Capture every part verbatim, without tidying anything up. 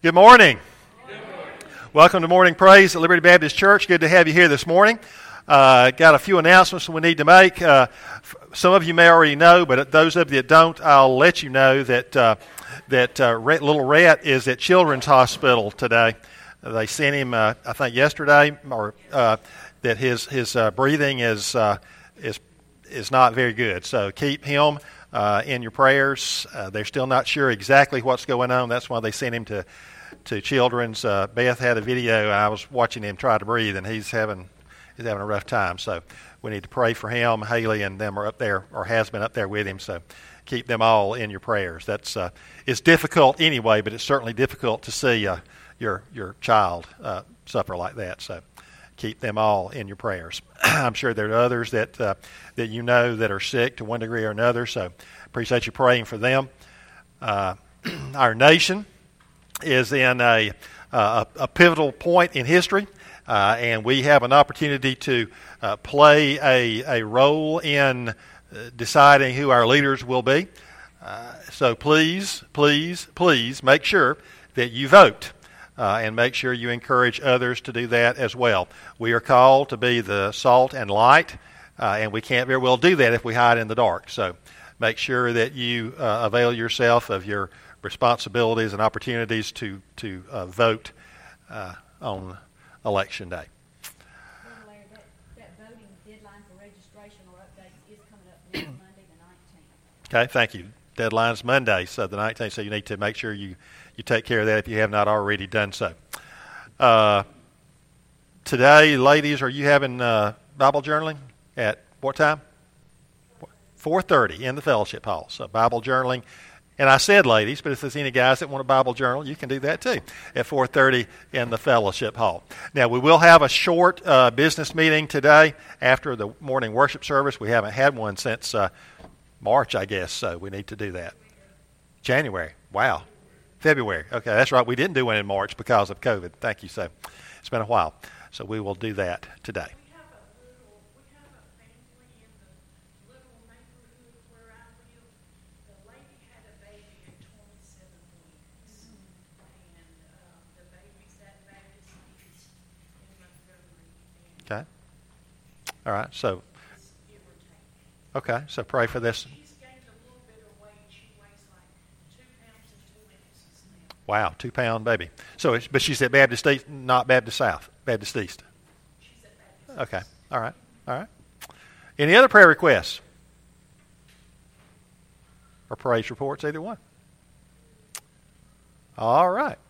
Good morning. Good morning. Welcome to Morning Praise at Liberty Baptist Church. Good to have you here this morning. Uh, got a few announcements we need to make. Uh, some of you may already know, but those of you that don't, I'll let you know that uh, that uh, Rhett, little Rhett is at Children's Hospital today. They sent him, uh, I think, yesterday, or uh, that his his uh, breathing is uh, is is not very good. So keep him uh, in your prayers. Uh, they're still not sure exactly what's going on. That's why they sent him to to Children's. Uh, Beth had a video. I was watching him try to breathe, and he's having he's having a rough time. So we need to pray for him. Haley and them are up there, or has been up there with him. So keep them all in your prayers. That's uh, it's difficult anyway, but it's certainly difficult to see uh, your your child uh, suffer like that. So keep them all in your prayers. I'm sure there are others that uh, that you know that are sick to one degree or another. So appreciate you praying for them. Uh, our nation is in a, a, a pivotal point in history, uh, and we have an opportunity to uh, play a, a role in uh, deciding who our leaders will be. Uh, so please, please, please make sure that you vote, uh, and make sure you encourage others to do that as well. We are called to be the salt and light, uh, and we can't very well do that if we hide in the dark. So make sure that you uh, avail yourself of your responsibilities and opportunities to to uh, vote uh, on election day. Larry, that, that voting deadline for registration or updates is coming up next Monday, the nineteenth. Okay, thank you. Deadline's Monday, so the nineteenth, so you need to make sure you, you take care of that if you have not already done so. Uh, today, ladies, are you having uh, Bible journaling at what time? four thirty in the fellowship hall. So Bible journaling. And I said ladies, but if there's any guys that want a Bible journal, you can do that too at four thirty in the fellowship hall. Now, we will have a short uh, business meeting today after the morning worship service. We haven't had one since uh, March, I guess, so we need to do that. January. Wow. February. Okay, that's right. We didn't do one in March because of COVID. Thank you. So it's been a while. So we will do that today. Okay. All right. So, okay. So pray for this. She's gained a little bit of weight. She weighs like two pounds and two ounces now. Wow, two pound baby. So, it's, but she's at Baptist East, not Baptist South, Baptist East. She's at Baptist. Okay. All right. All right. Any other prayer requests or praise reports? Either one. All right.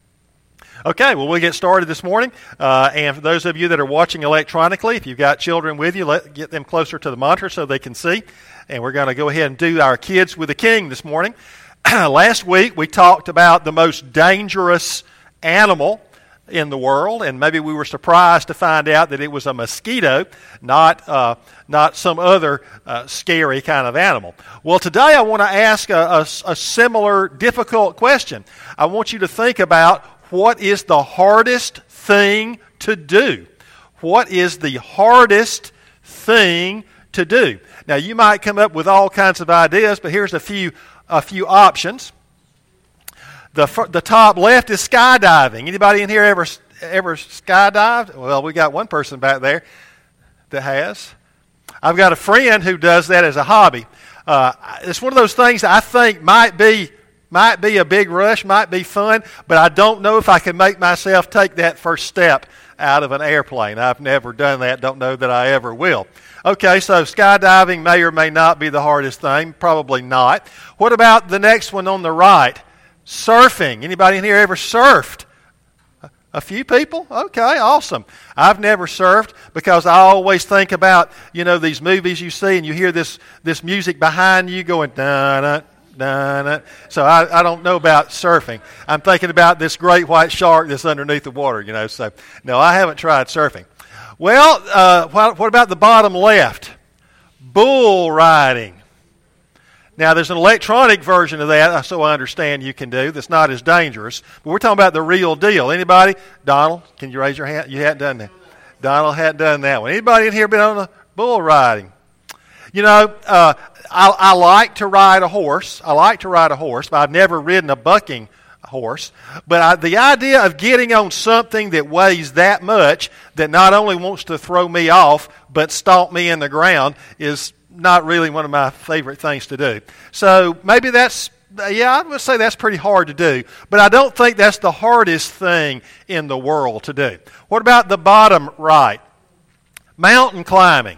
Okay, well, we'll get started this morning. Uh, and for those of you that are watching electronically, if you've got children with you, let get them closer to the monitor so they can see. And we're going to go ahead and do our Kids with the King this morning. Last week, we talked about the most dangerous animal in the world, and maybe we were surprised to find out that it was a mosquito, not uh, not some other uh, scary kind of animal. Well, today I want to ask a, a, a similar difficult question. I want you to think about what is the hardest thing to do? What is the hardest thing to do? Now, you might come up with all kinds of ideas, but here's a few a few options. The the top left is skydiving. Anybody in here ever ever skydived? Well, we got one person back there that has. I've got a friend who does that as a hobby. Uh, it's one of those things that I think might be Might be a big rush, might be fun, but I don't know if I can make myself take that first step out of an airplane. I've never done that, don't know that I ever will. Okay, so skydiving may or may not be the hardest thing, probably not. What about the next one on the right? Surfing. Anybody in here ever surfed? A few people? Okay, awesome. I've never surfed because I always think about, you know, these movies you see and you hear this, this music behind you going, da-da, da-da. So I, I don't know about surfing. I'm thinking about this great white shark that's underneath the water, you know. So, no, I haven't tried surfing. Well, uh, what, what about the bottom left? Bull riding. Now, there's an electronic version of that, so I understand you can do, that's not as dangerous. But we're talking about the real deal. Anybody? Donald, can you raise your hand? You hadn't done that. Donald hadn't done that one. Anybody in here been on a bull riding? You know, uh, I, I like to ride a horse. I like to ride a horse, but I've never ridden a bucking horse. But I, the idea of getting on something that weighs that much, that not only wants to throw me off, but stomp me in the ground, is not really one of my favorite things to do. So maybe that's, yeah, I would say that's pretty hard to do. But I don't think that's the hardest thing in the world to do. What about the bottom right? Mountain climbing.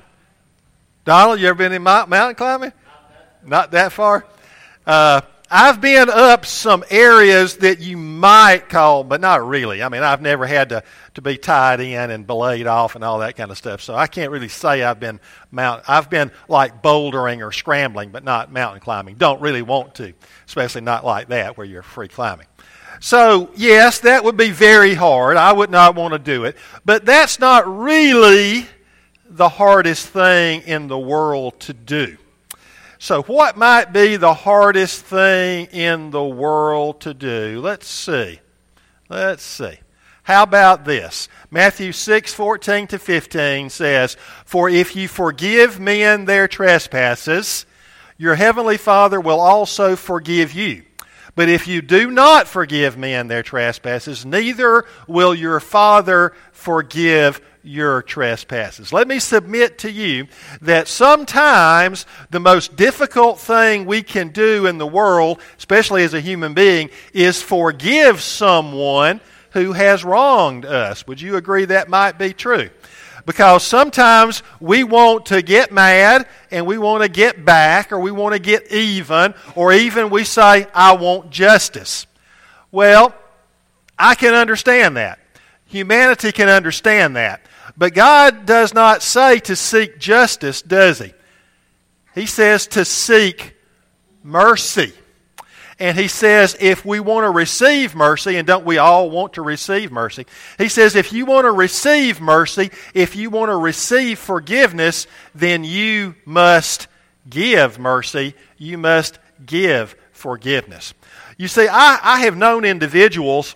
Donald, you ever been in mountain climbing? Not that far? Uh, I've been up some areas that you might call, but not really. I mean, I've never had to, to be tied in and belayed off and all that kind of stuff. So I can't really say I've been mount. I've been like bouldering or scrambling, but not mountain climbing. Don't really want to, especially not like that where you're free climbing. So, yes, that would be very hard. I would not want to do it. But that's not really the hardest thing in the world to do. So what might be the hardest thing in the world to do? Let's see. Let's see. How about this? Matthew six fourteen to fifteen says, "For if you forgive men their trespasses, your heavenly Father will also forgive you. But if you do not forgive men their trespasses, neither will your Father forgive your trespasses." Let me submit to you that sometimes the most difficult thing we can do in the world, especially as a human being, is forgive someone who has wronged us. Would you agree that might be true? Because sometimes we want to get mad and we want to get back, or we want to get even, or even we say, "I want justice." Well, I can understand that. Humanity can understand that. But God does not say to seek justice, does He? He says to seek mercy. And He says if we want to receive mercy, and don't we all want to receive mercy? He says if you want to receive mercy, if you want to receive forgiveness, then you must give mercy. You must give forgiveness. You see, I, I have known individuals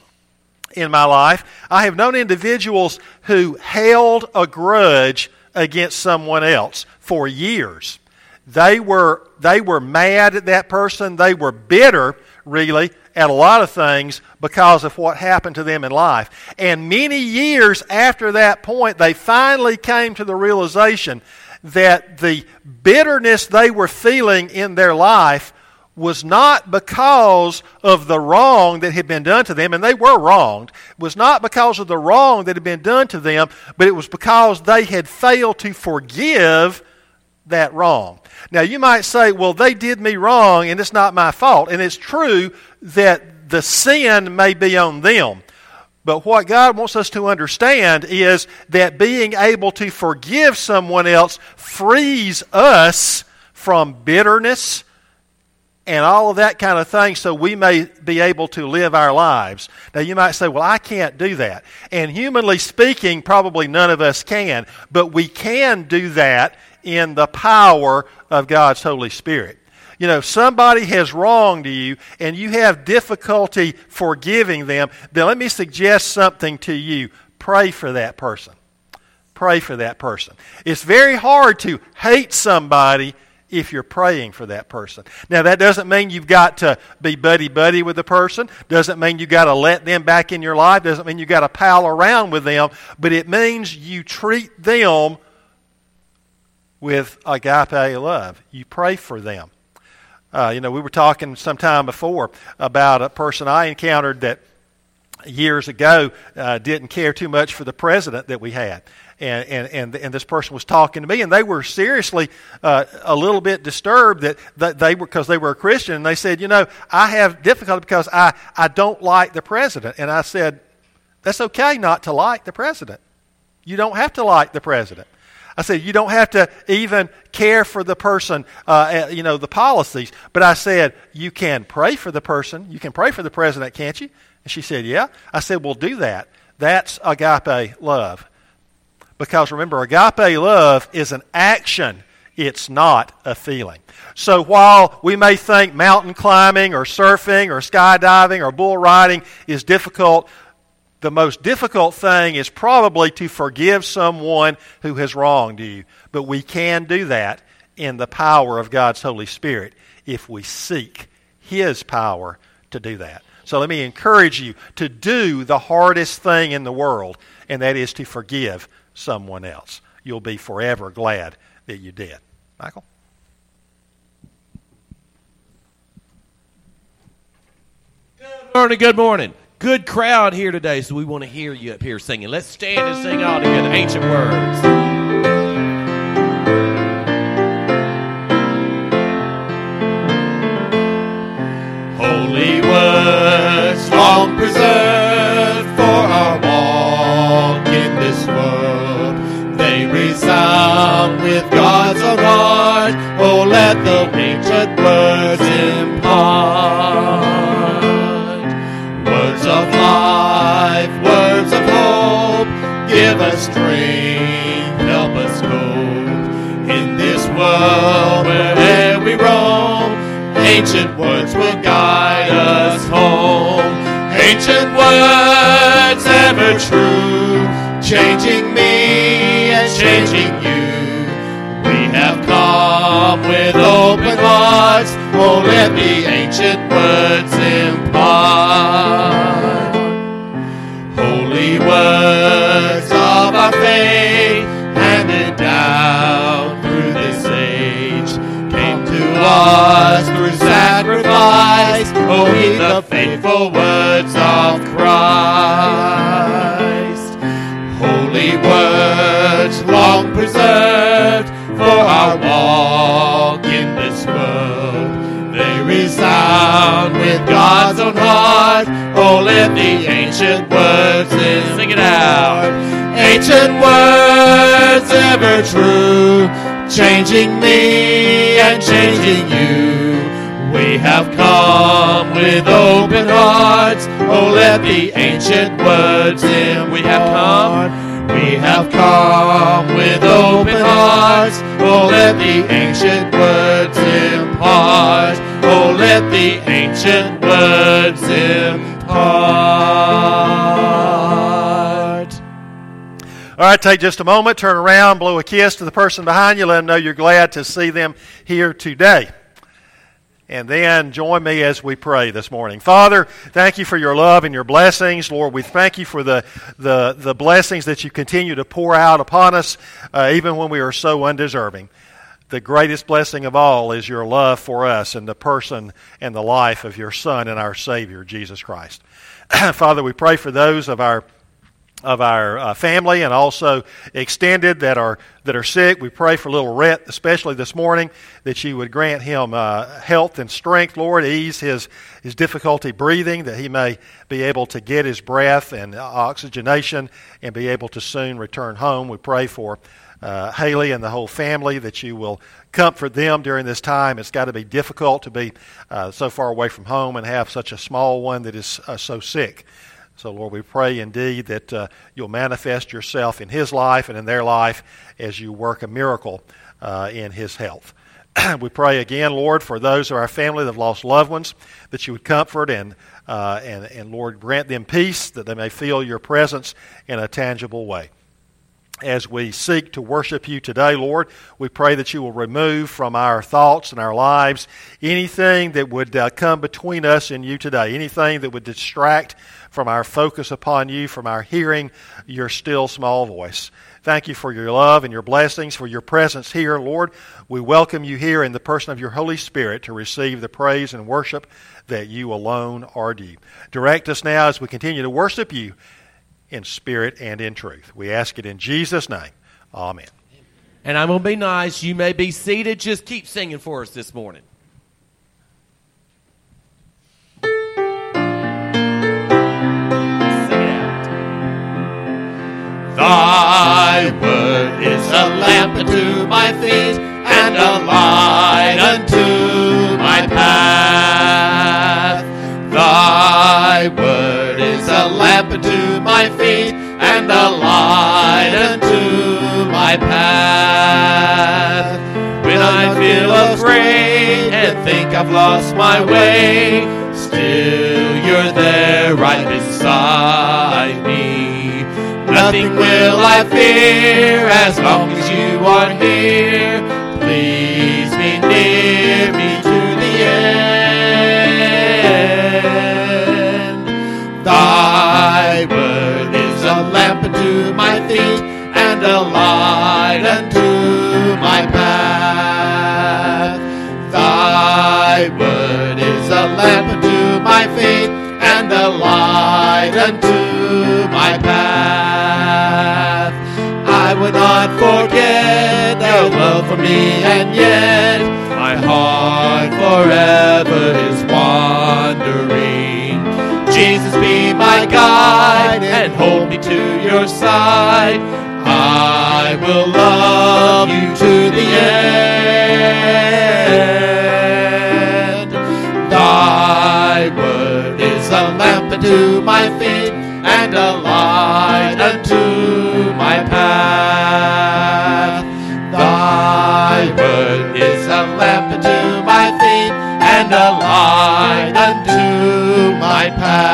in my life, I have known individuals who held a grudge against someone else for years. They were they were mad at that person. They were bitter, really, at a lot of things because of what happened to them in life. And many years after that point, they finally came to the realization that the bitterness they were feeling in their life was not because of the wrong that had been done to them, and they were wronged. It was not because of the wrong that had been done to them, but it was because they had failed to forgive that wrong. Now, you might say, well, they did me wrong, and it's not my fault. And it's true that the sin may be on them. But what God wants us to understand is that being able to forgive someone else frees us from bitterness and all of that kind of thing, so we may be able to live our lives. Now, you might say, well, I can't do that. And humanly speaking, probably none of us can. But we can do that in the power of God's Holy Spirit. You know, somebody has wronged you and you have difficulty forgiving them, then let me suggest something to you. Pray for that person. Pray for that person. It's very hard to hate somebody if you're praying for that person. Now, that doesn't mean you've got to be buddy-buddy with the person. Doesn't mean you've got to let them back in your life. Doesn't mean you've got to pal around with them. But it means you treat them with agape love. You pray for them. Uh, you know, we were talking some time before about a person I encountered that years ago uh, didn't care too much for the president that we had. And, and and and this person was talking to me, and they were seriously uh, a little bit disturbed that, that they were, because they were a Christian, and they said, you know, I have difficulty because I, I don't like the president. And I said, that's okay not to like the president. You don't have to like the president. I said, you don't have to even care for the person, uh, you know, the policies. But I said, you can pray for the person. You can pray for the president, can't you? And she said, yeah. I said, well, do that. That's agape love. Because remember, agape love is an action. It's not a feeling. So while we may think mountain climbing or surfing or skydiving or bull riding is difficult, the most difficult thing is probably to forgive someone who has wronged you. But we can do that in the power of God's Holy Spirit if we seek His power to do that. So let me encourage you to do the hardest thing in the world, and that is to forgive someone else. You'll be forever glad that you did. Michael? Good morning, good morning. Good crowd here today, so we want to hear you up here singing. Let's stand and sing all together, Ancient Words. Holy words, long preserved for our walk in this world. They resound with God's own heart. Oh, let the ancient words impart. Words of life, words of hope, give us strength, help us cope. In this world where we roam, ancient words will guide us home. Ancient words ever true, changing me and changing you. We have come with open hearts. Oh, let the ancient words impart. Holy words of our faith, handed down through this age, came to us through sacrifice. Oh, heed the faithful words of Christ. Holy words long preserved for our walk in this world. They resound with God's own heart. Oh, let the ancient words in. Sing it out. Ancient words ever true, changing me and changing you. We have come with open hearts. Oh, let the ancient words in. We have come. We have come with open hearts. Oh, let the ancient words impart. Oh, let the ancient words impart. All right, take just a moment, turn around, blow a kiss to the person behind you, let them know you're glad to see them here today. And then join me as we pray this morning. Father, thank you for your love and your blessings. Lord, we thank you for the the, the blessings that you continue to pour out upon us, uh, even when we are so undeserving. The greatest blessing of all is your love for us and the person and the life of your Son and our Savior, Jesus Christ. Father, we pray for those of our of our uh, family and also extended that are that are sick. We pray for little Rhett, especially this morning, that you would grant him uh, health and strength, Lord, ease his, his difficulty breathing, that he may be able to get his breath and oxygenation and be able to soon return home. We pray for uh, Haley and the whole family, that you will comfort them during this time. It's got to be difficult to be uh, so far away from home and have such a small one that is uh, so sick. So, Lord, we pray indeed that uh, you'll manifest yourself in his life and in their life as you work a miracle uh, in his health. We pray again, Lord, for those of our family that have lost loved ones, that you would comfort and, uh, and, and, Lord, grant them peace, that they may feel your presence in a tangible way. As we seek to worship you today, Lord, we pray that you will remove from our thoughts and our lives anything that would uh, come between us and you today, anything that would distract from our focus upon you, from our hearing your still small voice. Thank you for your love and your blessings, for your presence here, Lord. We welcome you here in the person of your Holy Spirit to receive the praise and worship that you alone are due. Direct us now as we continue to worship you in spirit and in truth. We ask it in Jesus' name. Amen. And I'm going to be nice. You may be seated. Just keep singing for us this morning. Sing it out. Thy word is a lamp unto my feet and a light unto my path. Thy word is a lamp unto my feet and a light unto my path. When I feel afraid and think I've lost my way, still you're there right beside me. Nothing will I fear as long as you are here. Please be near me to the end. and a light unto my path. Thy word is a lamp unto my feet and a light unto my path. I would not forget their love for me, and yet my heart forever is wandering. Jesus, be my guide and hold me to your side. I will love you to the end. Thy word is a lamp unto my feet and a light unto my path. Thy word is a lamp unto my feet and a light unto my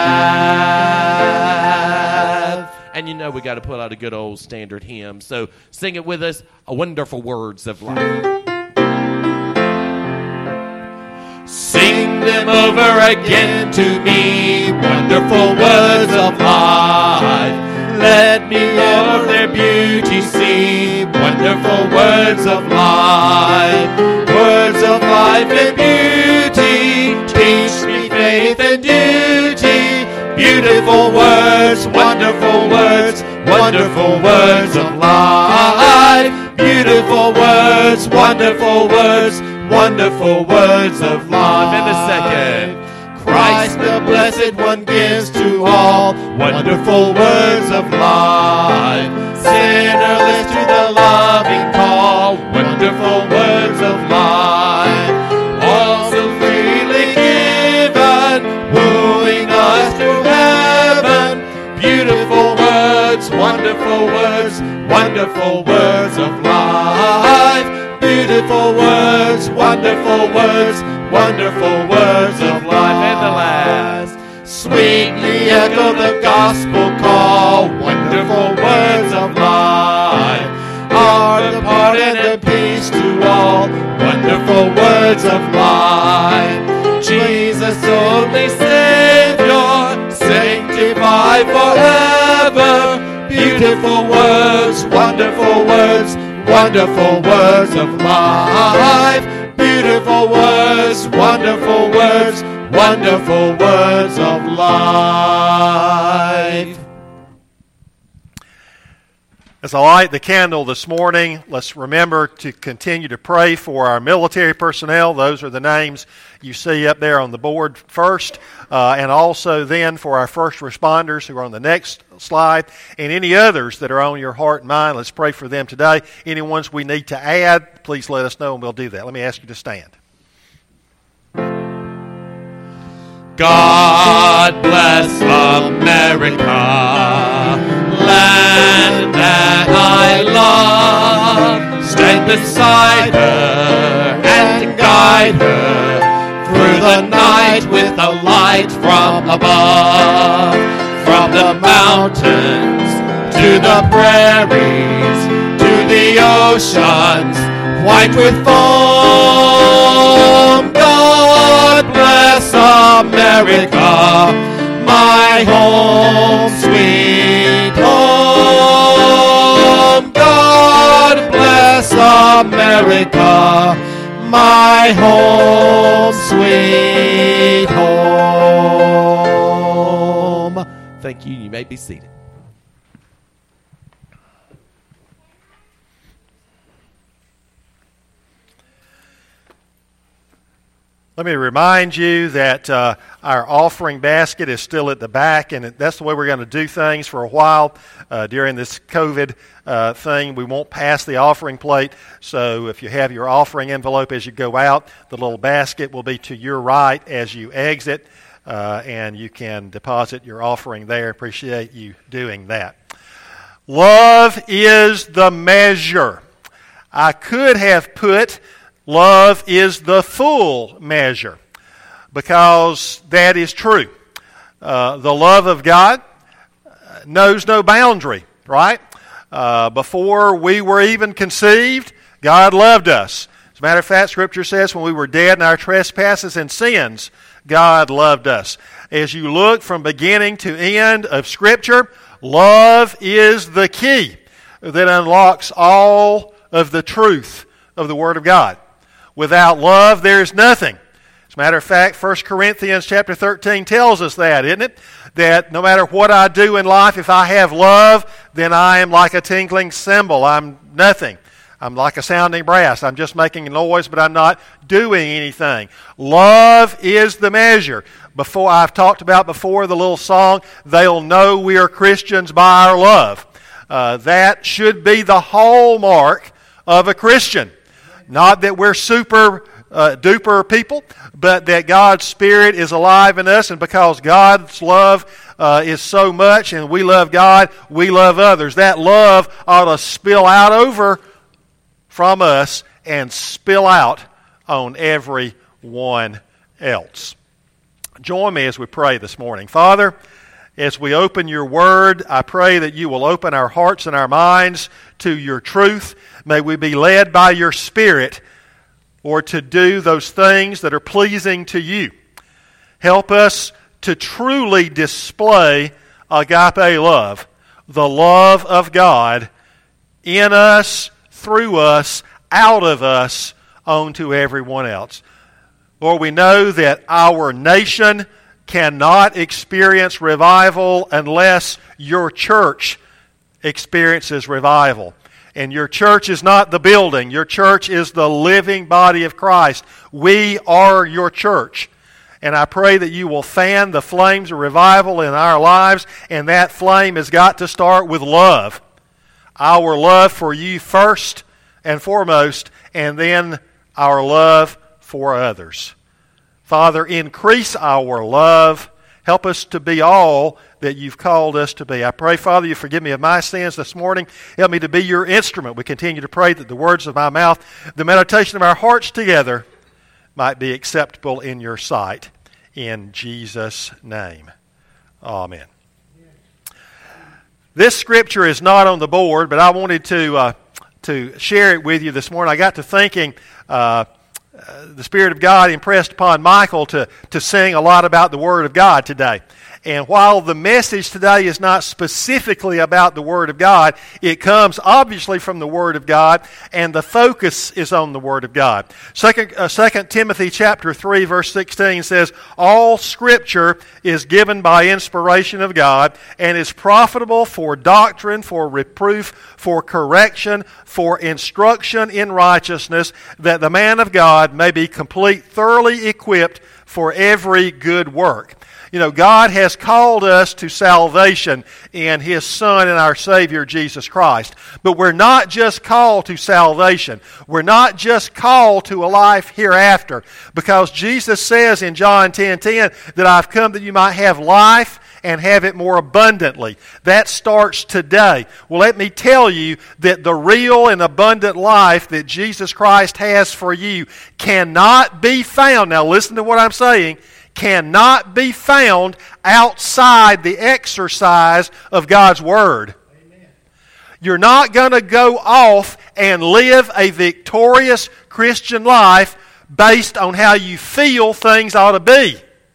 path. And you know we got to pull out a good old standard hymn. So sing it with us, A Wonderful Words of Life. Sing them over again to me, wonderful words of life. Let me of their beauty see, wonderful words of life. Words of life and beauty, teach me faith and duty. Beautiful words, wonderful words, wonderful words of life. Beautiful words, wonderful words, wonderful words of life. And a second. Christ the Blessed One gives to all wonderful words of life. Sinner listen to the loving call, wonderful words of life. All so freely given, wooing us to heaven. Beautiful words, wonderful words, wonderful words of life. Beautiful words, wonderful words, wonderful words of life. And the last, sweetly echo the gospel call, wonderful words of life. Are the pardon and peace to all, wonderful words of life. Jesus only Savior, sanctified forever. Beautiful words, wonderful words, wonderful words of life. Beautiful words, wonderful words, wonderful words of life. As I light the candle this morning, let's remember to continue to pray for our military personnel. Those are the names you see up there on the board first, uh, and also then for our first responders who are on the next slide, and any others that are on your heart and mind. Let's pray for them today. Any ones we need to add, please let us know and we'll do that. Let me ask you to stand. God bless America, land that I love. Stand beside her and guide her through the night with a light from above. From the mountains to the prairies to the oceans white with foam. God bless America, my home, sweet home. God bless America, my home, sweet home. Thank you. You may be seated. Let me remind you that uh, our offering basket is still at the back, and that's the way we're going to do things for a while uh, during this COVID uh, thing. We won't pass the offering plate, so if you have your offering envelope as you go out, the little basket will be to your right as you exit, uh, and you can deposit your offering there. Appreciate you doing that. Love is the measure. I could have put love is the full measure, because that is true. Uh, the love of God knows no boundary, right? Uh, before we were even conceived, God loved us. As a matter of fact, Scripture says when we were dead in our trespasses and sins, God loved us. As you look from beginning to end of Scripture, love is the key. that unlocks all of the truth of the Word of God. Without love, there is nothing. As a matter of fact, First Corinthians chapter thirteen tells us that, isn't it? That no matter what I do in life, if I have love, then I am like a tinkling cymbal. I'm nothing. I'm like a sounding brass. I'm just making a noise, but I'm not doing anything. Love is the measure. Before I've talked about before the little song, they'll know we are Christians by our love. Uh, that should be the hallmark of a Christian. Not that we're super uh, duper people, but that God's Spirit is alive in us, and because God's love uh, is so much and we love God, we love others. That love ought to spill out over from us and spill out on everyone else. Join me as we pray this morning. Father, as we open your word, I pray that you will open our hearts and our minds to your truth. May we be led by your Spirit, or to do those things that are pleasing to you. Help us to truly display agape love, the love of God in us, through us, out of us, onto everyone else. Lord, we know that our nation cannot experience revival unless your church experiences revival. And your church is not the building. Your church is the living body of Christ. We are your church. And I pray that you will fan the flames of revival in our lives, and that flame has got to start with love. Our love for you first and foremost, and then our love for others. Father, increase our love. Help us to be all that you've called us to be. I pray, Father, you forgive me of my sins this morning. Help me to be your instrument. We continue to pray that the words of my mouth, the meditation of our hearts together, might be acceptable in your sight. In Jesus' name. Amen. This scripture is not on the board, but I wanted to uh, to share it with you this morning. I got to thinking, uh, uh, the Spirit of God impressed upon Michael to, to sing a lot about the Word of God today. And while the message today is not specifically about the Word of God, it comes obviously from the Word of God, and the focus is on the Word of God. Second, uh, Second Timothy chapter three, verse sixteen says, "All Scripture is given by inspiration of God, and is profitable for doctrine, for reproof, for correction, for instruction in righteousness, that the man of God may be complete, thoroughly equipped for every good work." You know, God has called us to salvation in His Son and our Savior, Jesus Christ. But we're not just called to salvation. We're not just called to a life hereafter. Because Jesus says in John ten ten that I've come that you might have life and have it more abundantly. That starts today. Well, let me tell you that the real and abundant life that Jesus Christ has for you cannot be found. Now listen to what I'm saying. Cannot be found outside the exercise of God's Word. Amen. You're not going to go off and live a victorious Christian life based on how you feel things ought to be.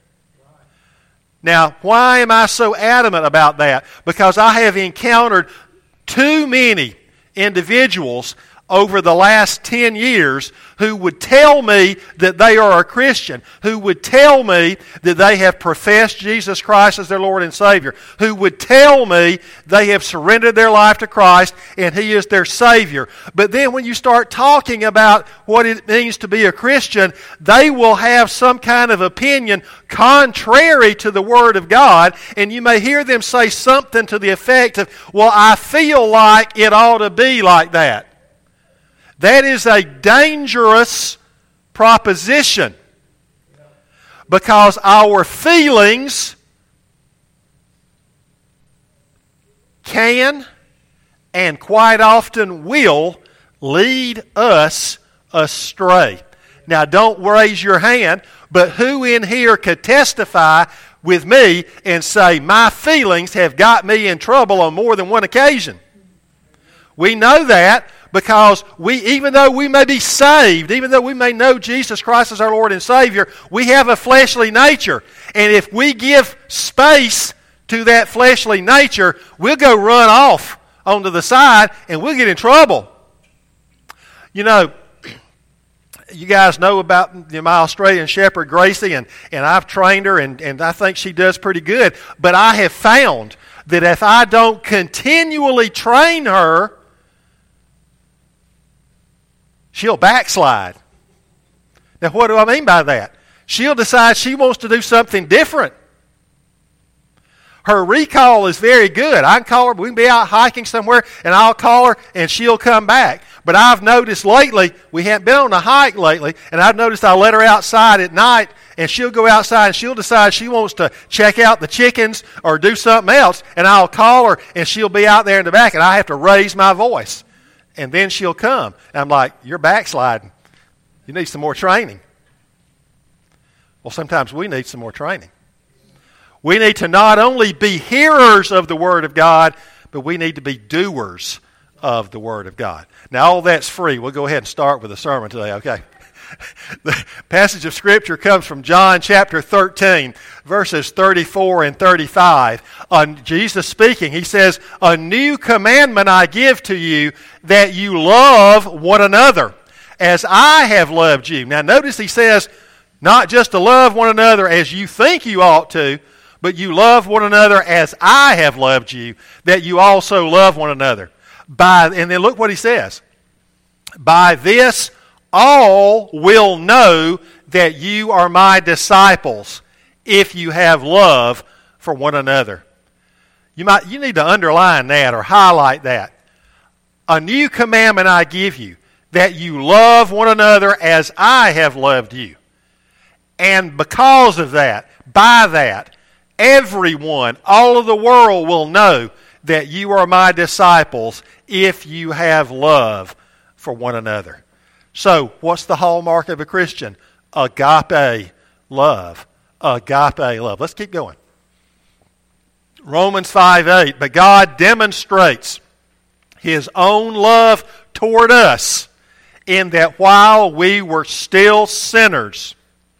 Now, why am I so adamant about that? Because I have encountered too many individuals over the last ten years who would tell me that they are a Christian, who would tell me that they have professed Jesus Christ as their Lord and Savior, who would tell me they have surrendered their life to Christ and He is their Savior. But then when you start talking about what it means to be a Christian, they will have some kind of opinion contrary to the Word of God, and you may hear them say something to the effect of, well, I feel like it ought to be like that. That is a dangerous proposition, because our feelings can and quite often will lead us astray. Now, don't raise your hand, but who in here could testify with me and say, my feelings have got me in trouble on more than one occasion? We know that. Because we, even though we may be saved, even though we may know Jesus Christ as our Lord and Savior, we have a fleshly nature. And if we give space to that fleshly nature, we'll go run off onto the side, and we'll get in trouble. You know, you guys know about my Australian Shepherd, Gracie, and, and I've trained her, and, and I think she does pretty good. But I have found that if I don't continually train her, she'll backslide. Now, what do I mean by that? She'll decide she wants to do something different. Her recall is very good. I can call her, we can be out hiking somewhere, and I'll call her, and she'll come back. But I've noticed lately, we haven't been on a hike lately, and I've noticed I let her outside at night, and she'll go outside, and she'll decide she wants to check out the chickens or do something else, and I'll call her, and she'll be out there in the back, and I have to raise my voice. And then she'll come. And I'm like, you're backsliding. You need some more training. Well, sometimes we need some more training. We need to not only be hearers of the Word of God, but we need to be doers of the Word of God. Now, all that's free. We'll go ahead and start with the sermon today, okay? The passage of Scripture comes from John chapter thirteen, verses thirty-four and thirty-five. On Jesus speaking, he says, "A new commandment I give to you, that you love one another, as I have loved you." Now, notice he says, not just to love one another as you think you ought to, but you love one another as I have loved you, that you also love one another. By, and then look what he says. "By this all will know that you are my disciples, if you have love for one another." You might, you need to underline that or highlight that. "A new commandment I give you, that you love one another as I have loved you. And because of that, by that, everyone, all of the world will know that you are my disciples if you have love for one another." So, what's the hallmark of a Christian? Agape love. Agape love. Let's keep going. Romans five eight, "But God demonstrates His own love toward us, in that while we were still sinners,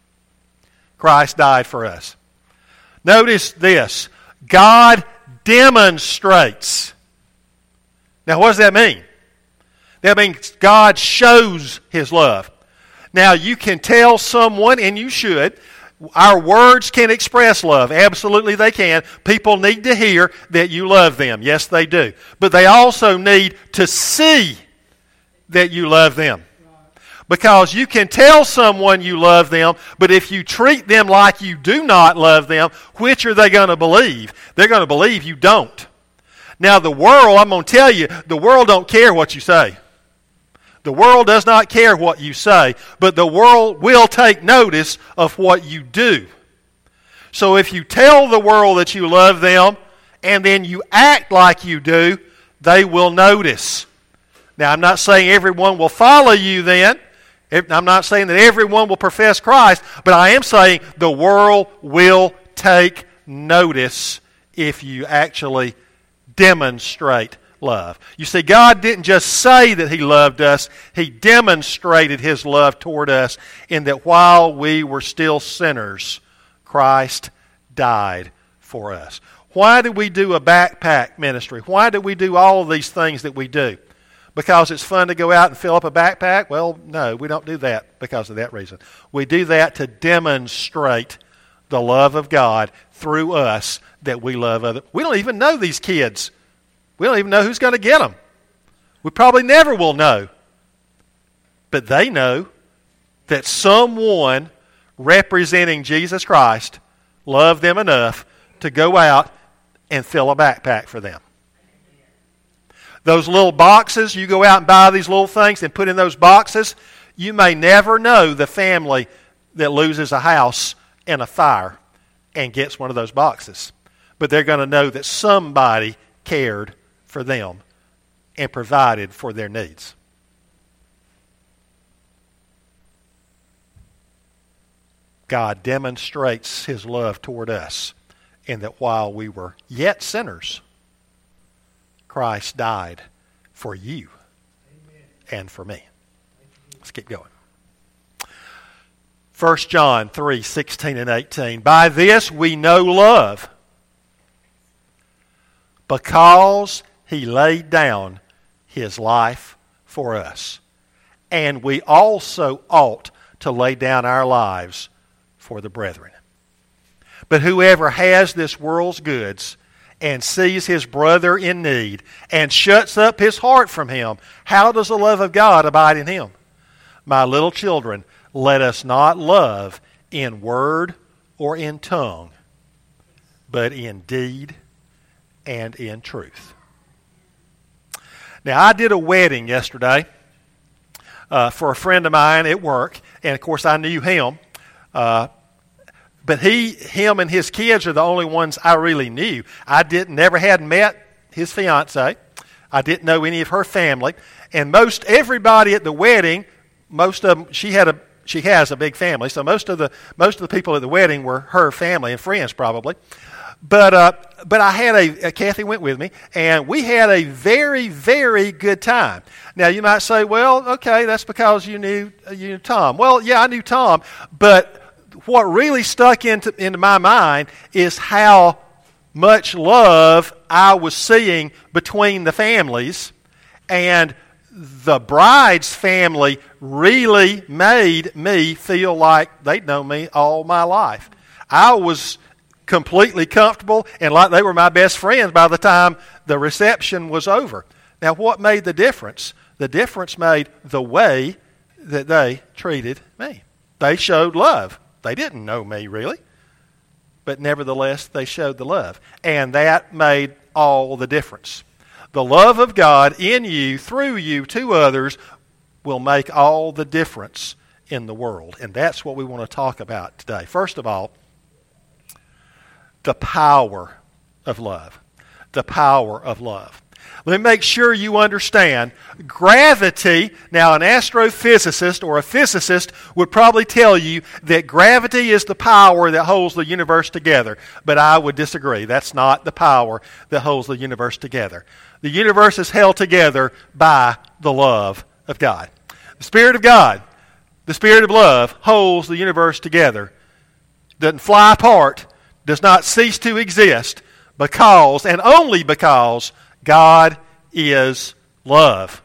Christ died for us." Notice this. God demonstrates. Now, what does that mean? That means God shows His love. Now, you can tell someone, and you should, our words can express love. Absolutely they can. People need to hear that you love them. Yes, they do. But they also need to see that you love them. Because you can tell someone you love them, but if you treat them like you do not love them, which are they going to believe? They're going to believe you don't. Now, the world, I'm going to tell you, the world don't care what you say. The world does not care what you say, but the world will take notice of what you do. So if you tell the world that you love them, and then you act like you do, they will notice. Now, I'm not saying everyone will follow you then. I'm not saying that everyone will profess Christ, but I am saying the world will take notice if you actually demonstrate love. You see, God didn't just say that He loved us. He demonstrated His love toward us in that while we were still sinners, Christ died for us. Why do we do a backpack ministry? Why do we do all of these things that we do? Because it's fun to go out and fill up a backpack? Well, no, we don't do that because of that reason. We do that to demonstrate the love of God through us, that we love others. We don't even know these kids. We don't even know who's going to get them. We probably never will know. But they know that someone representing Jesus Christ loved them enough to go out and fill a backpack for them. Those little boxes, you go out and buy these little things and put in those boxes, you may never know the family that loses a house in a fire and gets one of those boxes. But they're going to know that somebody cared for them and provided for their needs. God demonstrates His love toward us in that while we were yet sinners, Christ died for you and for me. Let's keep going. First John three sixteen and eighteen. "By this we know love, because He laid down His life for us. And we also ought to lay down our lives for the brethren. But whoever has this world's goods and sees his brother in need and shuts up his heart from him, how does the love of God abide in him? My little children, let us not love in word or in tongue, but in deed and in truth. Now, I did a wedding yesterday uh, for a friend of mine at work, and of course I knew him. Uh, but he, him and his kids are the only ones I really knew. I didn't, never had met his fiance. I didn't know any of her family. And most everybody at the wedding, most of them, she had a, she has a big family, so most of the most of the people at the wedding were her family and friends probably. But uh, but I had a, uh, Kathy went with me, and we had a very, very good time. Now, you might say, well, okay, that's because you knew, uh, you knew Tom. Well, yeah, I knew Tom, but what really stuck into, into my mind is how much love I was seeing between the families, and the bride's family really made me feel like they'd known me all my life. I was completely comfortable and like they were my best friends by the time the reception was over. Now, what made the difference? The difference made the way that they treated me. They showed love. They didn't know me, really. But nevertheless, they showed the love. And that made all the difference. The love of God in you, through you, to others, will make all the difference in the world. And that's what we want to talk about today. First of all, the power of love. The power of love. Let me make sure you understand. Gravity, now an astrophysicist or a physicist would probably tell you that gravity is the power that holds the universe together. But I would disagree. That's not the power that holds the universe together. The universe is held together by the love of God. The Spirit of God, the Spirit of love, holds the universe together. Doesn't fly apart, does not cease to exist because, and only because, God is love.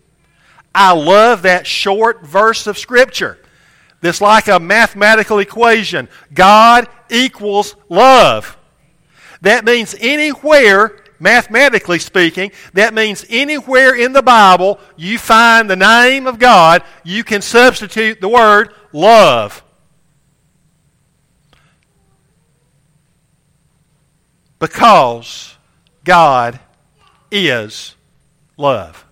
I love that short verse of Scripture. That's like a mathematical equation. God equals love. That means anywhere, mathematically speaking, that means anywhere in the Bible you find the name of God, you can substitute the word love. Because God is love.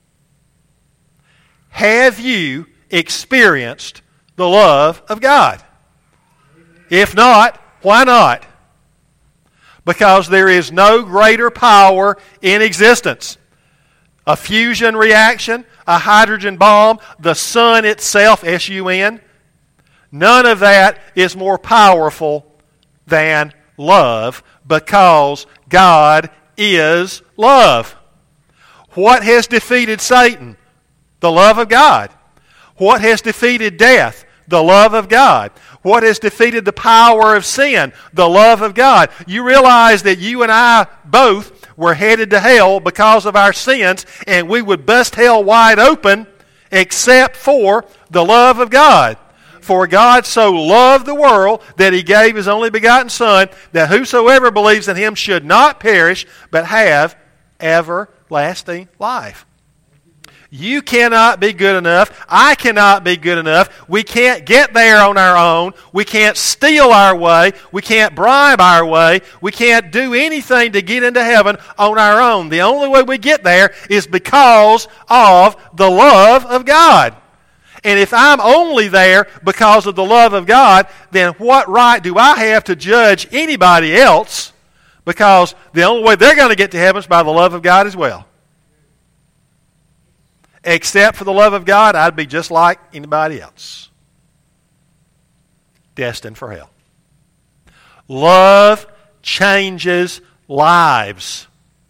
Have you experienced the love of God? If not, why not? Because there is no greater power in existence. A fusion reaction, a hydrogen bomb, the sun itself, S U N, none of that is more powerful than love, because God is love. What has defeated Satan? The love of God. What has defeated death? The love of God. What has defeated the power of sin? The love of God. You realize that you and I both were headed to hell because of our sins, and we would bust hell wide open except for the love of God. For God so loved the world that He gave His only begotten Son, that whosoever believes in Him should not perish, but have everlasting life. You cannot be good enough. I cannot be good enough. We can't get there on our own. We can't steal our way. We can't bribe our way. We can't do anything to get into heaven on our own. The only way we get there is because of the love of God. And if I'm only there because of the love of God, then what right do I have to judge anybody else? Because the only way they're going to get to heaven is by the love of God as well. Except for the love of God, I'd be just like anybody else. Destined for hell. Love changes lives.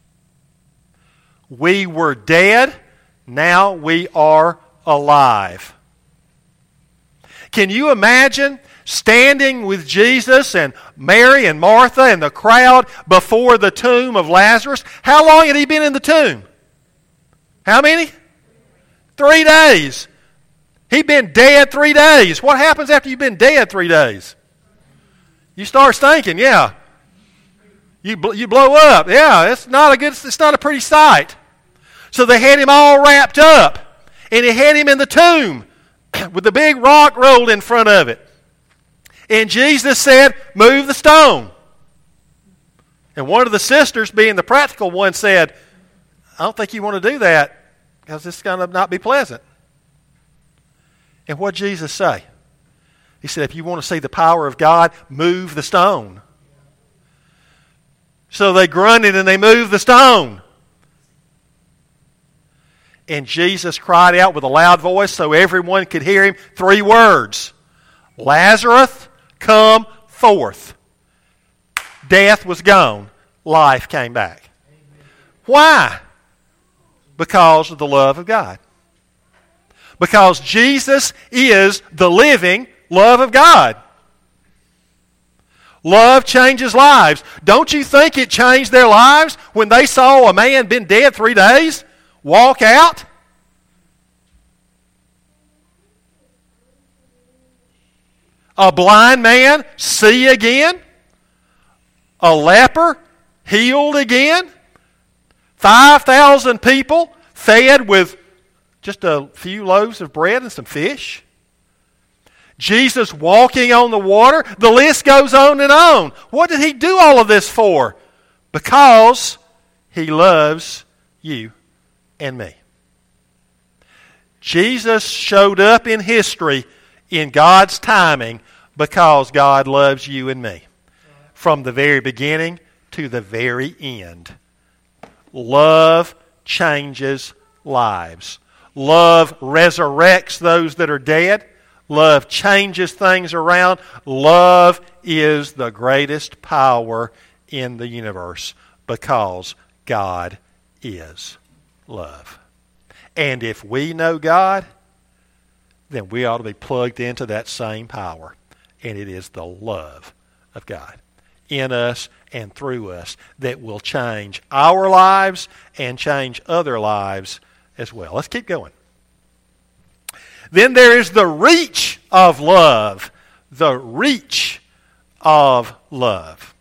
We were dead, now we are alive. Can you imagine standing with Jesus and Mary and Martha and the crowd before the tomb of Lazarus. How long had he been in the tomb? How many? Three days. He'd been dead three days. What happens after you've been dead three days? You start stinking, yeah. You bl- you blow up. Yeah, it's not a good, it's not a pretty sight. So they had him all wrapped up, and he had him in the tomb with the big rock rolled in front of it. And Jesus said, "Move the stone." And one of the sisters, being the practical one, said, "I don't think you want to do that because it's going to not be pleasant." And what did Jesus say? He said, if you want to see the power of God, move the stone. So they grunted and they moved the stone. And Jesus cried out with a loud voice so everyone could hear him. Three words. Lazarus, come forth. Death was gone. Life came back. Why? Because of the love of God. Because Jesus is the living love of God. Love changes lives. Don't you think it changed their lives when they saw a man been dead three days walk out? A blind man see again? A leper healed again? five thousand people fed with just a few loaves of bread and some fish? Jesus walking on the water? The list goes on and on. What did he do all of this for? Because he loves you and me. Jesus showed up in history in God's timing because God loves you and me. From the very beginning to the very end. Love changes lives. Love resurrects those that are dead. Love changes things around. Love is the greatest power in the universe because God is love. And if we know God, then we ought to be plugged into that same power. And it is the love of God in us and through us that will change our lives and change other lives as well. Let's keep going. Then there is the reach of love. The reach of love.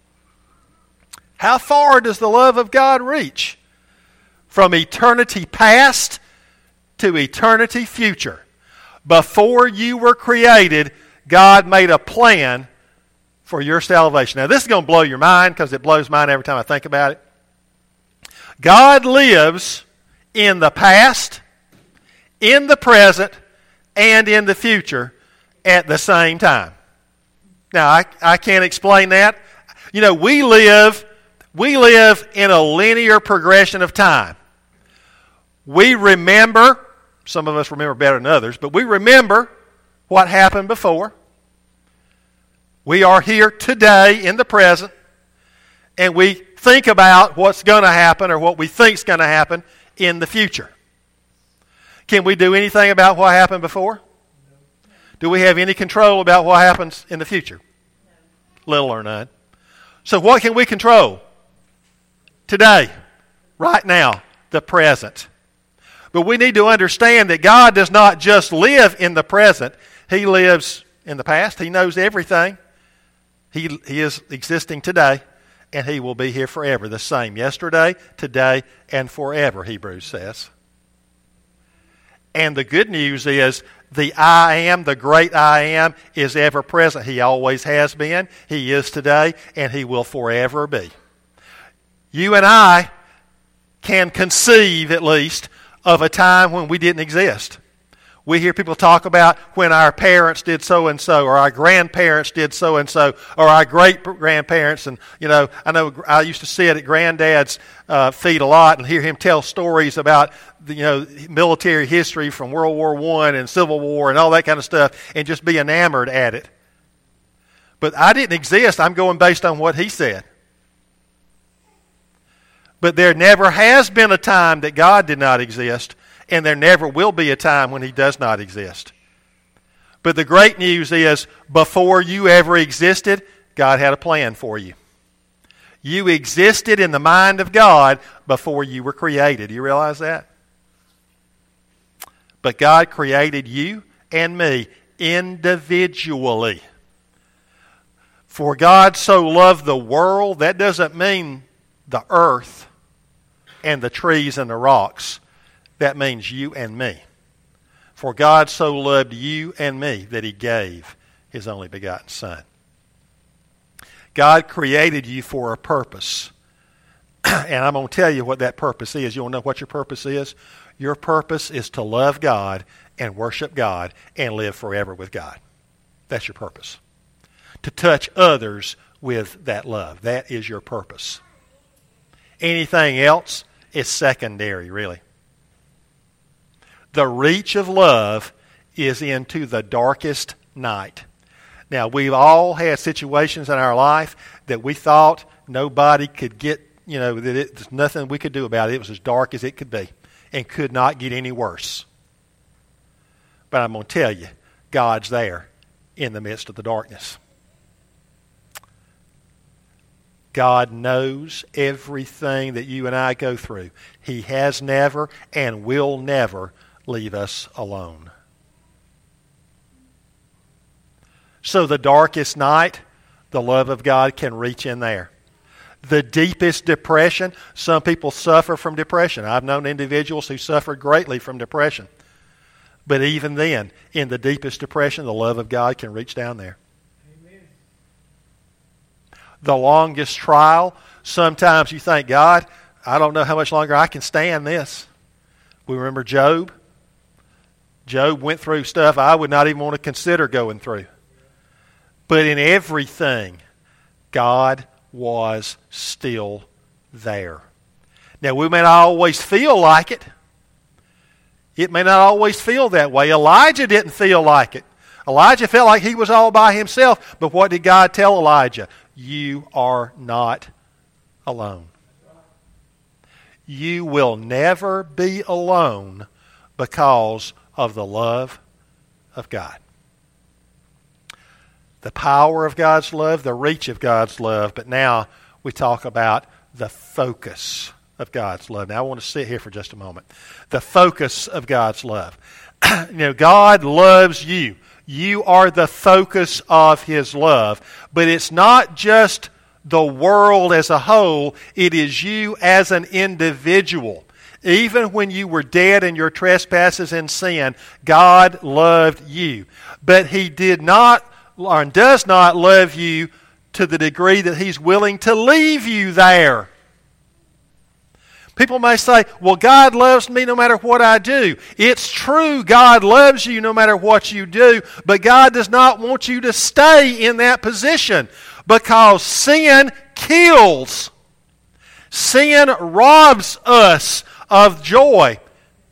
How far does the love of God reach? From eternity past to eternity future. Before you were created, God made a plan for your salvation. Now this is going to blow your mind because it blows mine every time I think about it. God lives in the past, in the present, and in the future at the same time. Now, I, I can't explain that. You know, we live, we live in a linear progression of time. We remember, some of us remember better than others, but we remember what happened before. We are here today in the present, and we think about what's going to happen or what we think is going to happen in the future. Can we do anything about what happened before? Do we have any control about what happens in the future? Little or none. So what can we control? Today, right now, the present. But we need to understand that God does not just live in the present. He lives in the past. He knows everything. He, he is existing today, and He will be here forever. The same yesterday, today, and forever, Hebrews says. And the good news is the I am, the great I am, is ever present. He always has been, He is today, and He will forever be. You and I can conceive, at least, of a time when we didn't exist. We hear people talk about when our parents did so-and-so, or our grandparents did so-and-so, or our great-grandparents. And, you know, I know I used to sit at Granddad's uh, feet a lot and hear him tell stories about, the, you know, military history from World War One and Civil War and all that kind of stuff, and just be enamored at it. But I didn't exist. I'm going based on what he said. But there never has been a time that God did not exist, and there never will be a time when He does not exist. But the great news is, before you ever existed, God had a plan for you. You existed in the mind of God before you were created. Do you realize that? But God created you and me individually. For God so loved the world, that doesn't mean the earth and the trees and the rocks. That means you and me. For God so loved you and me that He gave His only begotten Son. God created you for a purpose. And I'm going to tell you what that purpose is. You want to know what your purpose is? Your purpose is to love God and worship God and live forever with God. That's your purpose. To touch others with that love. That is your purpose. Anything else is secondary, really. The reach of love is into the darkest night. Now, we've all had situations in our life that we thought nobody could get, you know, that it, there's nothing we could do about it. It was as dark as it could be and could not get any worse. But I'm going to tell you, God's there in the midst of the darkness. God knows everything that you and I go through. He has never and will never leave us alone. So the darkest night, the love of God can reach in there. The deepest depression, some people suffer from depression. I've known individuals who suffered greatly from depression. But even then, in the deepest depression, the love of God can reach down there. Amen. The longest trial, sometimes you think, God, I don't know how much longer I can stand this. We remember Job. Job went through stuff I would not even want to consider going through. But in everything, God was still there. Now, we may not always feel like it. It may not always feel that way. Elijah didn't feel like it. Elijah felt like he was all by himself. But what did God tell Elijah? You are not alone. You will never be alone because of the love of God. The power of God's love, the reach of God's love. But now we talk about the focus of God's love. Now I want to sit here for just a moment. The focus of God's love. You know, God loves you. You are the focus of His love. But it's not just the world as a whole. It is you as an individual. Even when you were dead in your trespasses and sin, God loved you. But He did not or does not love you to the degree that He's willing to leave you there. People may say, well, God loves me no matter what I do. It's true, God loves you no matter what you do, but God does not want you to stay in that position because sin kills. Sin robs us of joy.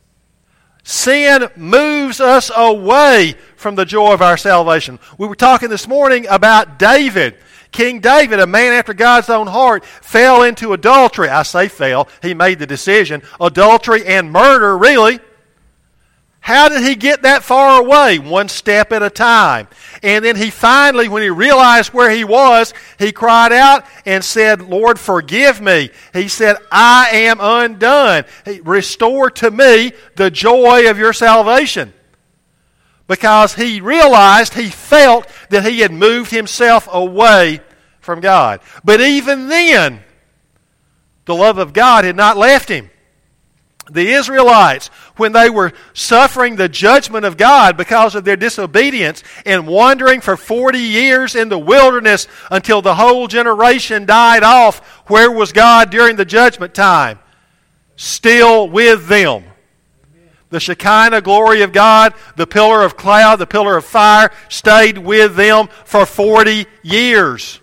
Sin moves us away from the joy of our salvation. We were talking this morning about David. King David, a man after God's own heart, fell into adultery. I say fell. He made the decision. Adultery and murder, really. How did he get that far away? One step at a time. And then he finally, when he realized where he was, he cried out and said, Lord, forgive me. He said, I am undone. Restore to me the joy of your salvation. Because he realized, he felt that he had moved himself away from God. But even then, the love of God had not left him. The Israelites, when they were suffering the judgment of God because of their disobedience and wandering for forty years in the wilderness until the whole generation died off, where was God during the judgment time? Still with them. The Shekinah glory of God, the pillar of cloud, the pillar of fire, stayed with them for forty years.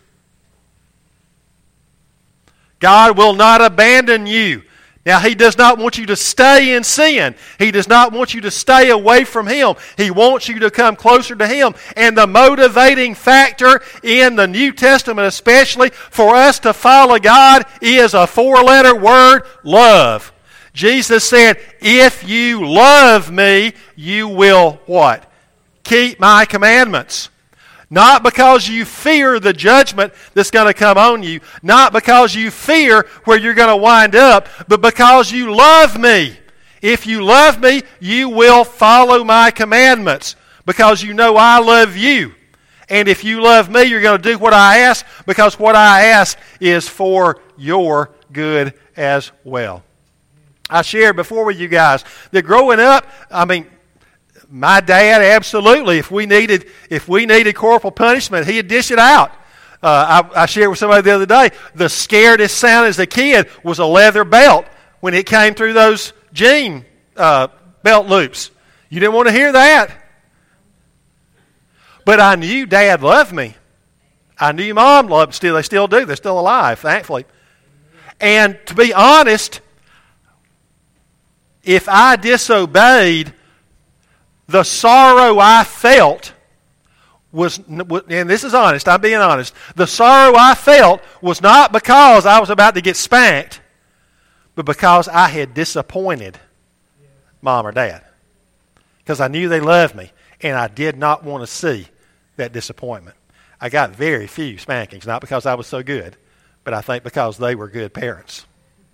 God will not abandon you. Now, He does not want you to stay in sin. He does not want you to stay away from Him. He wants you to come closer to Him. And the motivating factor in the New Testament, especially for us to follow God, is a four-letter word, love. Jesus said, if you love me, you will what? keep my commandments. Not because you fear the judgment that's going to come on you, not because you fear where you're going to wind up, but because you love me. If you love me, you will follow my commandments because you know I love you. And if you love me, you're going to do what I ask because what I ask is for your good as well. I shared before with you guys that growing up, I mean, my dad absolutely, if we needed if we needed corporal punishment, he'd dish it out. Uh, I, I shared with somebody the other day, the scaredest sound as a kid was a leather belt when it came through those jean uh, belt loops. You didn't want to hear that. But I knew Dad loved me. I knew Mom loved me. Still, they still do. They're still alive, thankfully. And to be honest, if I disobeyed, the sorrow I felt was, and this is honest, I'm being honest, the sorrow I felt was not because I was about to get spanked, but because I had disappointed Mom or Dad. Because I knew they loved me, and I did not want to see that disappointment. I got very few spankings, not because I was so good, but I think because they were good parents.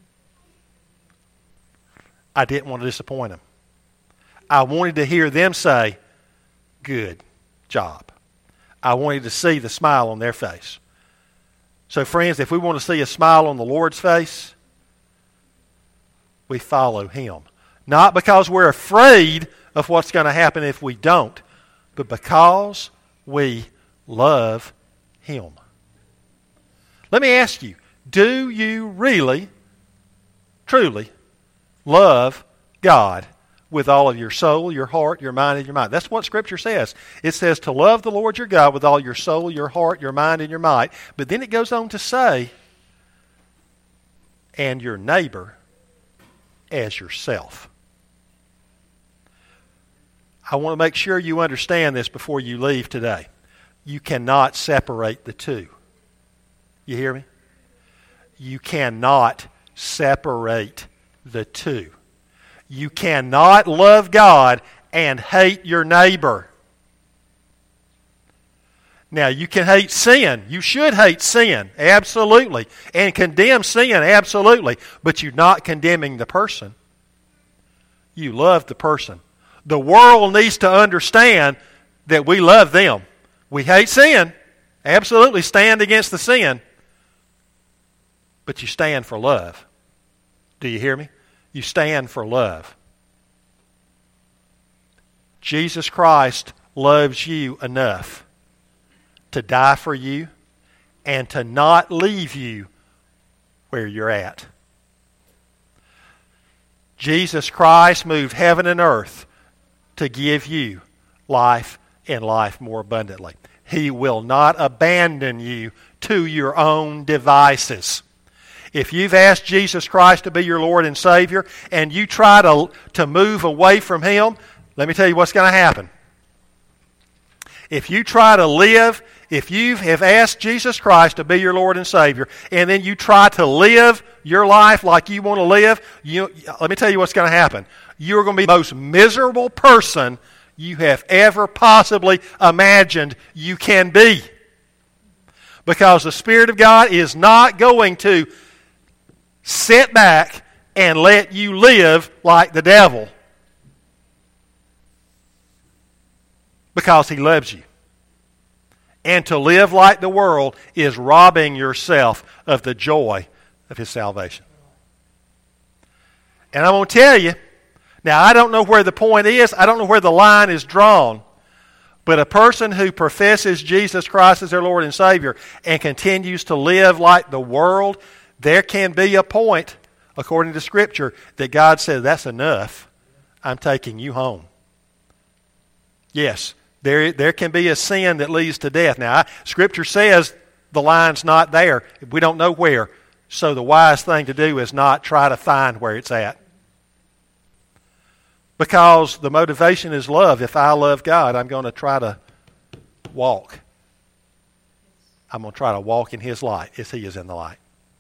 I didn't want to disappoint them. I wanted to hear them say, good job. I wanted to see the smile on their face. So friends, if we want to see a smile on the Lord's face, we follow Him. Not because we're afraid of what's going to happen if we don't, but because we love Him. Let me ask you, do you really, truly love God with all of your soul, your heart, your mind, and your mind? That's what Scripture says. It says to love the Lord your God with all your soul, your heart, your mind, and your might. But then it goes on to say, and your neighbor as yourself. I want to make sure you understand this before you leave today. You cannot separate the two. You hear me? You cannot separate the two. You cannot love God and hate your neighbor. Now, you can hate sin. You should hate sin, absolutely. And condemn sin, absolutely. But you're not condemning the person. You love the person. The world needs to understand that we love them. We hate sin. Absolutely stand against the sin. But you stand for love. Do you hear me? You stand for love. Jesus Christ loves you enough to die for you and to not leave you where you're at. Jesus Christ moved heaven and earth to give you life and life more abundantly. He will not abandon you to your own devices. If you've asked Jesus Christ to be your Lord and Savior and you try to, to move away from Him, let me tell you what's going to happen. If you try to live, if you have asked Jesus Christ to be your Lord and Savior, and then you try to live your life like you want to live, you, let me tell you what's going to happen. You're going to be the most miserable person you have ever possibly imagined you can be. Because the Spirit of God is not going to sit back and let you live like the devil. Because He loves you. And to live like the world is robbing yourself of the joy of His salvation. And I'm going to tell you, now I don't know where the point is, I don't know where the line is drawn, but a person who professes Jesus Christ as their Lord and Savior and continues to live like the world, there can be a point, according to Scripture, that God says, that's enough. I'm taking you home. Yes, there, there can be a sin that leads to death. Now, I, Scripture says the line's not there. We don't know where. So the wise thing to do is not try to find where it's at. Because the motivation is love. If I love God, I'm going to try to walk. I'm going to try to walk in His light as He is in the light.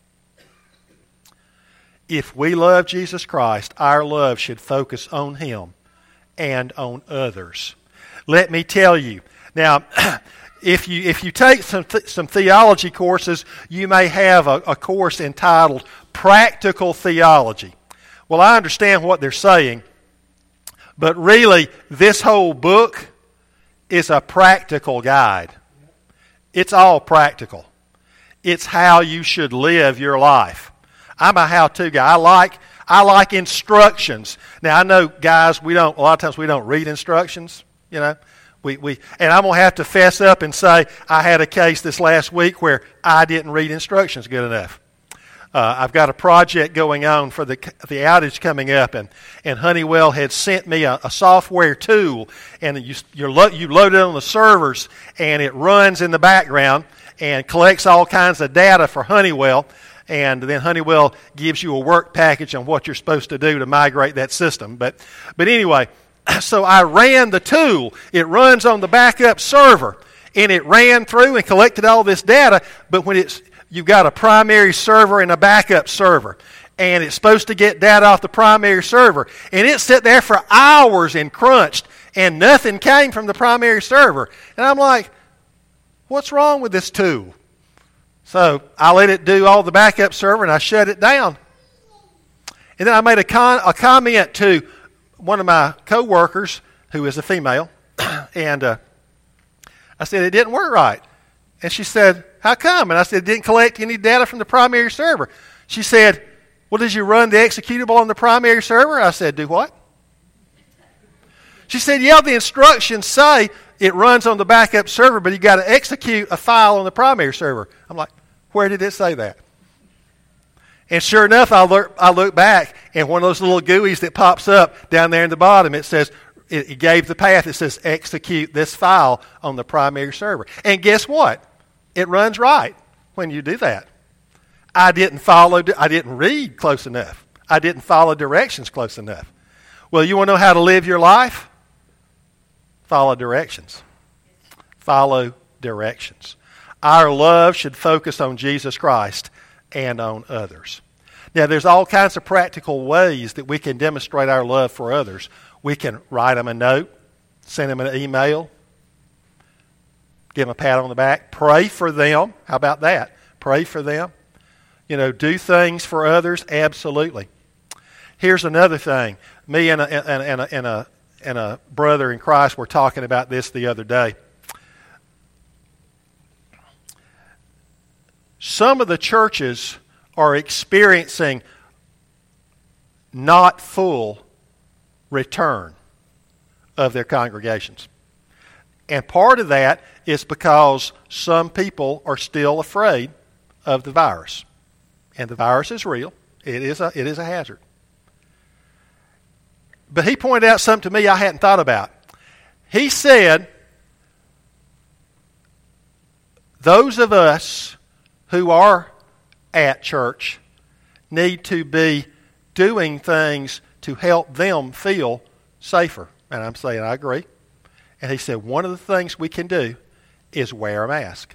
If we love Jesus Christ, our love should focus on Him and on others. Let me tell you. Now, if you if you take some th- some theology courses, you may have a, a course entitled Practical Theology. Well, I understand what they're saying, but really, this whole book is a practical guide. It's all practical. It's how you should live your life. I'm a how-to guy. I like I like instructions. Now, I know, guys, we don't. A lot of times we don't read instructions. You know, we we and I'm gonna have to fess up and say I had a case this last week where I didn't read instructions good enough. Uh, I've got a project going on for the the outage coming up, and, and Honeywell had sent me a, a software tool, and you you're lo- you load it on the servers, and it runs in the background and collects all kinds of data for Honeywell, and then Honeywell gives you a work package on what you're supposed to do to migrate that system. But but anyway, so I ran the tool. It runs on the backup server, and it ran through and collected all this data, but when it's you've got a primary server and a backup server, and it's supposed to get data off the primary server. And it sat there for hours and crunched, and nothing came from the primary server. And I'm like, what's wrong with this tool? So I let it do all the backup server, and I shut it down. And then I made a, con- a comment to one of my coworkers, who is a female, and uh, I said, it didn't work right. And she said, how come? And I said, didn't collect any data from the primary server. She said, well, did you run the executable on the primary server? I said, do what? She said, yeah, the instructions say it runs on the backup server, but you got to execute a file on the primary server. I'm like, where did it say that? And sure enough, I look, I look back, and one of those little G U Is that pops up down there in the bottom, it says, it, it gave the path. It says, execute this file on the primary server. And guess what? It runs right when you do that. I didn't follow, I didn't read close enough. I didn't follow directions close enough. Well, you want to know how to live your life? Follow directions. Follow directions. Our love should focus on Jesus Christ and on others. Now, there's all kinds of practical ways that we can demonstrate our love for others. We can write them a note, send them an email, give them a pat on the back. Pray for them. How about that? Pray for them. You know, do things for others. Absolutely. Here's another thing. Me and a, and, and, a, and, a, and a brother in Christ were talking about this the other day. Some of the churches are experiencing not full return of their congregations. And part of that is because some people are still afraid of the virus. And the virus is real. It is a, it is a hazard. But he pointed out something to me I hadn't thought about. He said, those of us who are at church need to be doing things to help them feel safer. And I'm saying, I agree. And he said, one of the things we can do is wear a mask.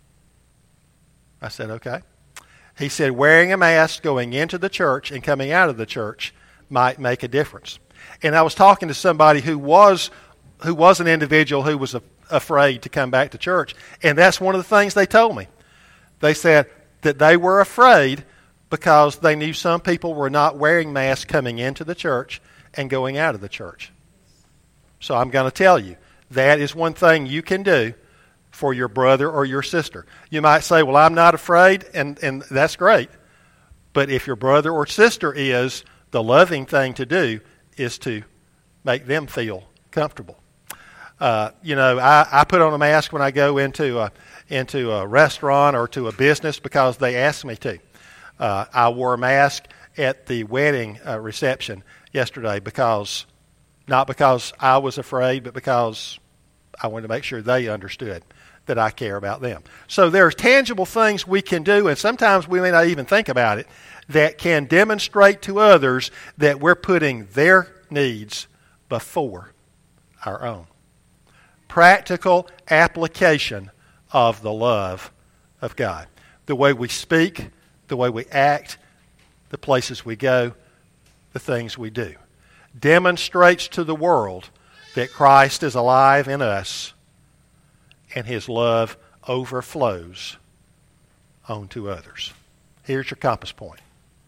I said, okay. He said, wearing a mask going into the church and coming out of the church might make a difference. And I was talking to somebody who was who was an individual who was a, afraid to come back to church. And that's one of the things they told me. They said that they were afraid because they knew some people were not wearing masks coming into the church and going out of the church. So I'm going to tell you, that is one thing you can do for your brother or your sister. You might say, well, I'm not afraid, and, and that's great. But if your brother or sister is, the loving thing to do is to make them feel comfortable. Uh, you know, I, I put on a mask when I go into a, into a restaurant or to a business because they ask me to. Uh, I wore a mask at the wedding uh, reception yesterday because, not because I was afraid, but because I wanted to make sure they understood that I care about them. So there's tangible things we can do, and sometimes we may not even think about it, that can demonstrate to others that we're putting their needs before our own. Practical application of the love of God. The way we speak, the way we act, the places we go, the things we do. Demonstrates to the world that Christ is alive in us and his love overflows onto others. Here's your compass point.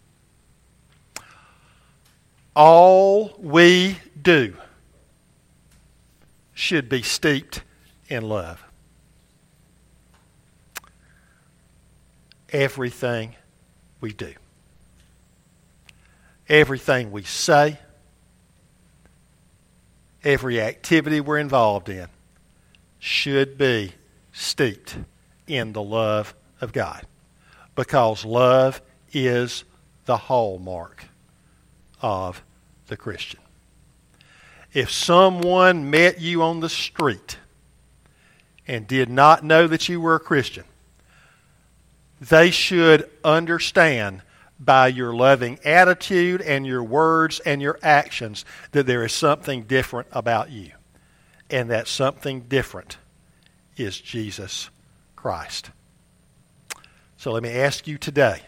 All we do should be steeped in love. Everything we do. Everything we say. Every activity we're involved in should be steeped in the love of God. Because love is the hallmark of the Christian. If someone met you on the street and did not know that you were a Christian, they should understand by your loving attitude and your words and your actions that there is something different about you. And that something different is Jesus Christ. So let me ask you today,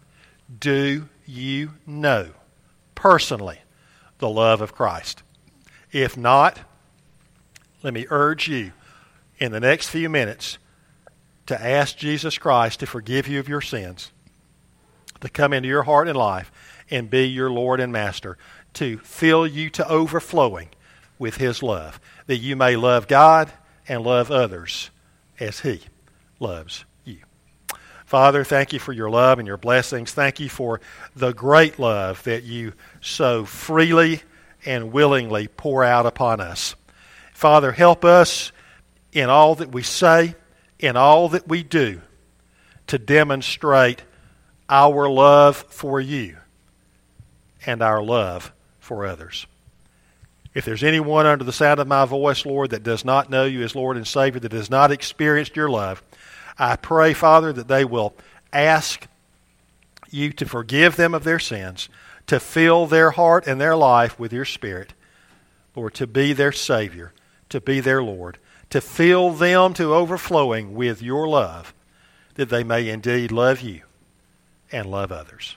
do you know personally the love of Christ? If not, let me urge you in the next few minutes to ask Jesus Christ to forgive you of your sins, to come into your heart and life and be your Lord and Master, to fill you to overflowing with his love, that you may love God and love others as he loves you. Father, thank you for your love and your blessings. Thank you for the great love that you so freely and willingly pour out upon us. Father, help us in all that we say, in all that we do, to demonstrate our love for you and our love for others. If there's anyone under the sound of my voice, Lord, that does not know you as Lord and Savior, that has not experienced your love, I pray, Father, that they will ask you to forgive them of their sins, to fill their heart and their life with your Spirit, Lord, to be their Savior, to be their Lord, to fill them to overflowing with your love, that they may indeed love you and love others.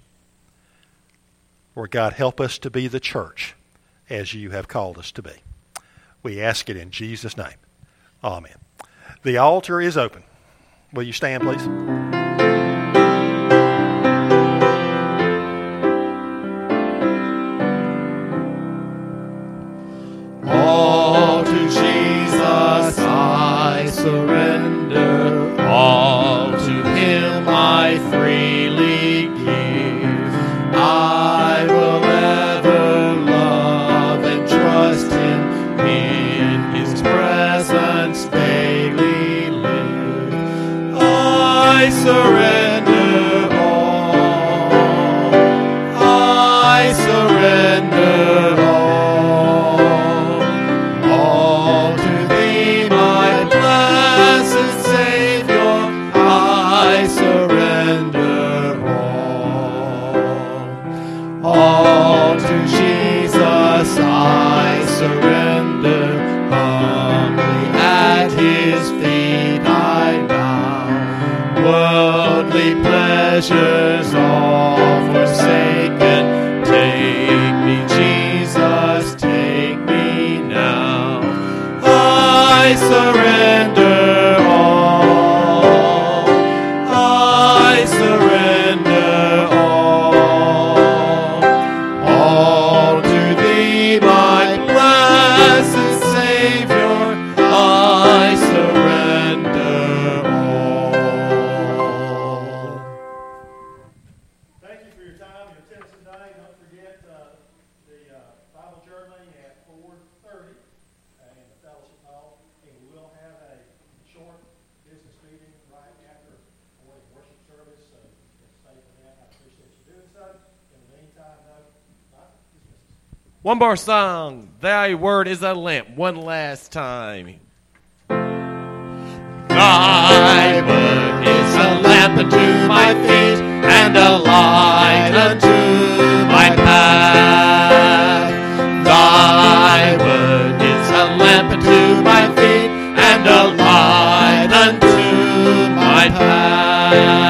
Lord God, help us to be the church as you have called us to be. We ask it in Jesus' name. Amen. The altar is open. Will you stand, please? All to Jesus I surrender, all to him I freely give. I will ever love and trust him, in his presence daily live. I surrender all, I surrender all, all to thee, my blessed Savior, I surrender all. All to Jesus I surrender, humbly at his feet I bow. Worldly pleasures all forsaken, take me, Jesus, take me now. I surrender all, I surrender all, all to thee, my blessed Savior, I surrender all. Thank you for your time and attendance today. Don't forget uh, the uh, Bible journaling at four thirty uh, in the fellowship hall, and we will have a short business meeting right after morning worship service. So just stay for that. I appreciate you doing so. In the meantime, though, bye. Dismissed. One more song. Thy word is a lamp. One last time. Thy word is a lamp unto my feet, and a light unto my path. Thy word is a lamp unto my feet, and a light unto my path.